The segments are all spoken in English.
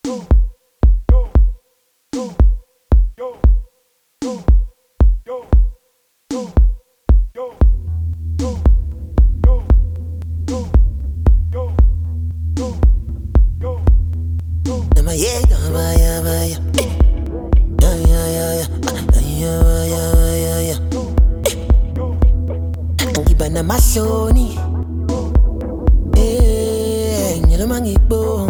Masoni, ngelo mangibo.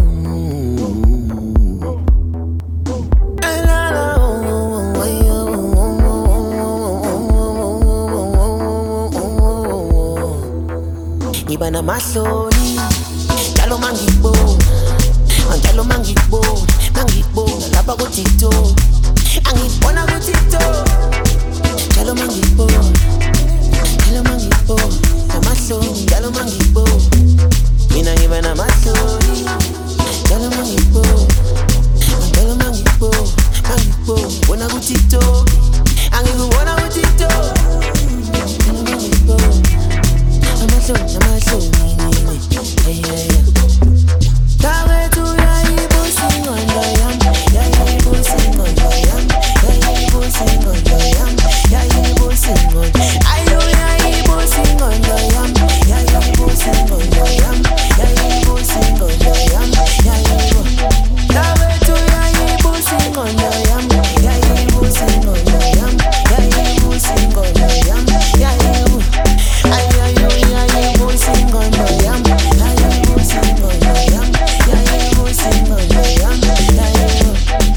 Ngiba namahloni, njalo mangibo, njalo mangibo, mangibo lapha ku TikTok, angibona ku TikTok, njalo mangibo. Njalo mangibo, namahloni, njalo mangibo. Mina ngiba namahloni, njalo mangibo, njalo mangibo, mangibo. Bona ku TikTok, angikubona ku TikTok. Njalo mangibo, namahloni, namahloni, hey hey hey. Kawetu yayibusi ngondo yam, yayibusi ngondo yam, yayibusi ngondo yam, yayibusi ngondo. Ayo yayibusi ngondo yam, yayibusi ngondo yam, yayibusi ngondo yam, yayibu. Kawetu yayibusi ngondo yam, yayibusi ngondo yam, yayibusi ngondo yam, yayibu. Ayo yayibusi ngondo yam, yayibusi ngondo yam, yayibusi ngondo yam, yayibu.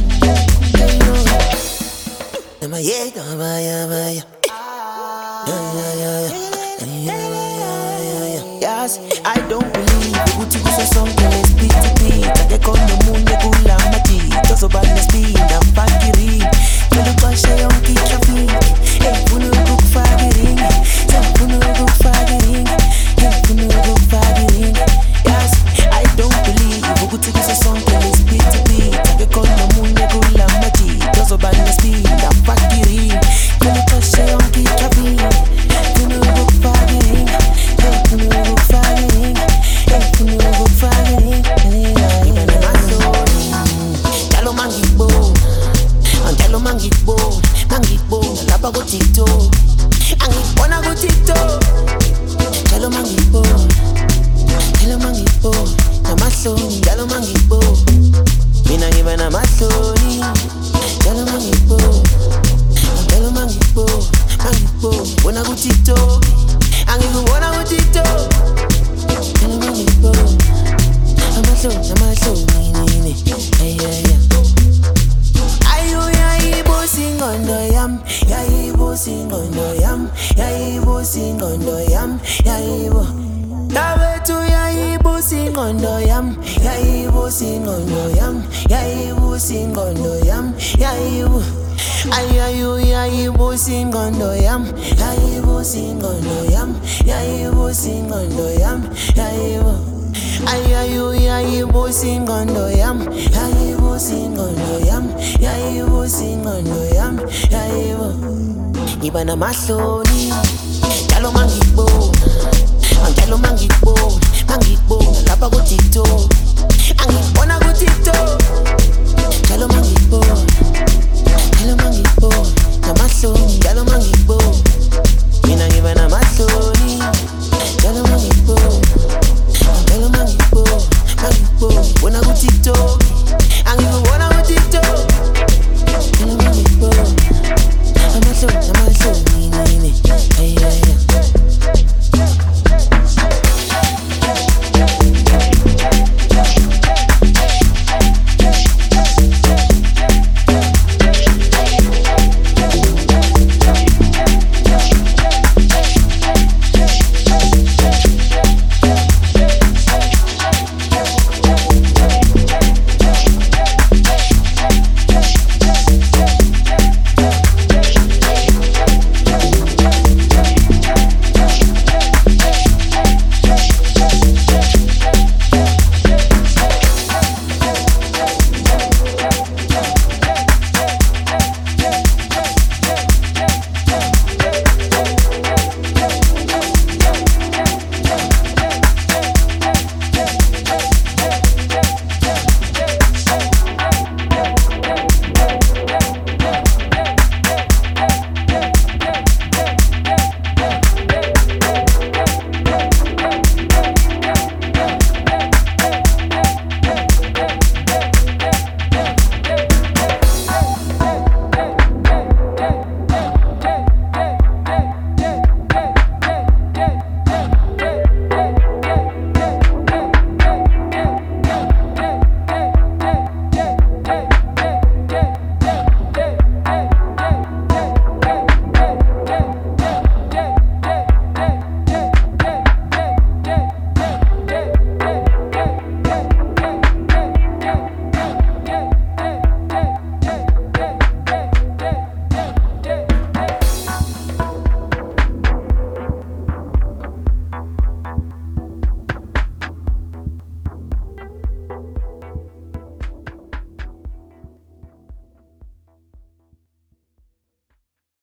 Namayeka baya baya. Yes, I don't believe ukuthi kusesonke lesiphithi phithi akekho nomunye kulamati tozoba nespeed amfakiri cela uqashe yonke itraffic engifuna ukukufaka iring sengifuna ukukufaka iring engifuna ukukufaka iring. Yes, I don't believe ukuthi kusesonke lesiphithi phithi akekho nomunye kulamati tozoba nespeed amfakiri cela uqashe yonke itraffic engifuna ukukufaka iring. Mangibo, lapha ku TikTok, angibona ku TikTok. Njalo mangibo, namahloni, njalo mangibo. Mina ngiba namahloni, njalo mangibo, mangibo. Bona ku TikTok, angikubona ku TikTok. Njalo mangibo, namahloni, hey hey hey. Ngondo yam, yayibusi ngondo yam, yayibusi ngondo yam, yayibu. Kawetu yayibusi ngondo yam, yayibusi ngondo yam, yayibusi ngondo yam, yayibu. Ayo yayibusi ngondo yam, yayibusi ngondo yam, yayibusi ngondo yam, yayibu. Ayo yayibusi ngondo yam, yayibusi ngondo yam, yayibusi ngondo yam, yayibu. Ngiba namahloni, njalo mangibo, njalo mangibo, lapha ku TikTok, angibona